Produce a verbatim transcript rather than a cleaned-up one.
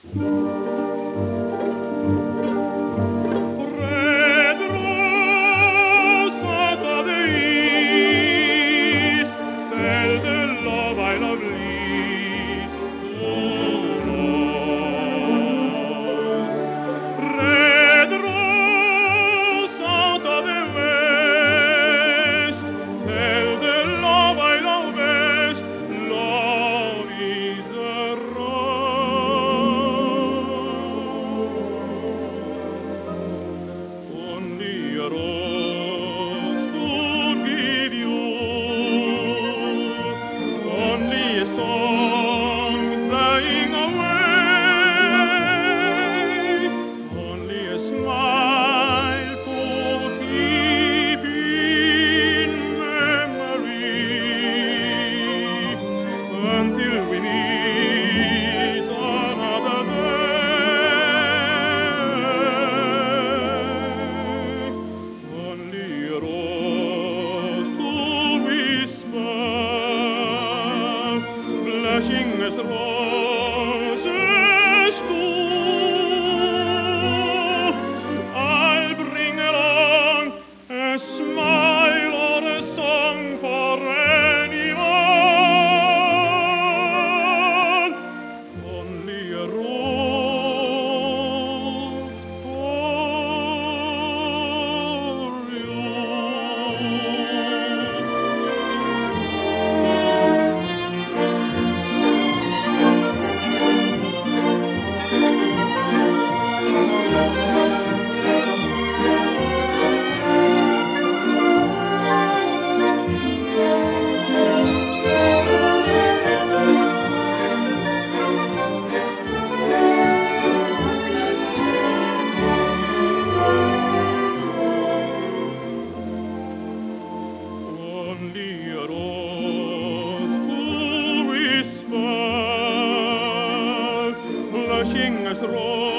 Until we meet another day, only a rose to whisper, blushing as roses do. I'll bring along a smile or a song for anyone. Only a rose for you. Only a rose to whisper, blushing as roses.